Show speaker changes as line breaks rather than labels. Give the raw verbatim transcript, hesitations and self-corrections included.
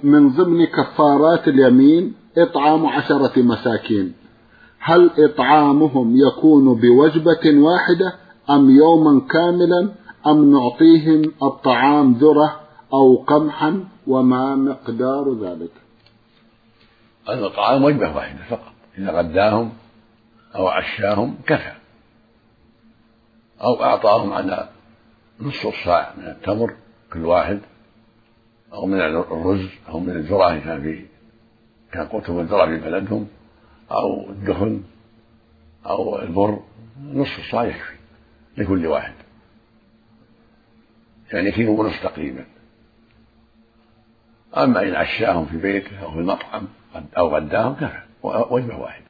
من ضمن كفارات اليمين إطعام عشرة مساكين، هل إطعامهم يكون بوجبة واحدة أم يوما كاملا أم نعطيهم الطعام ذرة أو قمحا وما مقدار ذلك؟
الطعام وجبة واحدة فقط، إذا غداهم أو عشاهم كفى، أو أعطاهم على نصف الصاع من التمر كل واحد، أو من الرز أو من الذرة إن كان في كان قوتهم الذرة في بلدهم، أو الدخن أو البر، نصف الصاع يكفي لكل واحد، يعني كيلو ونصف تقريبا. أما إن عشاهم في بيته أو في المطعم أو غداهم كفى، وجبة واحدة.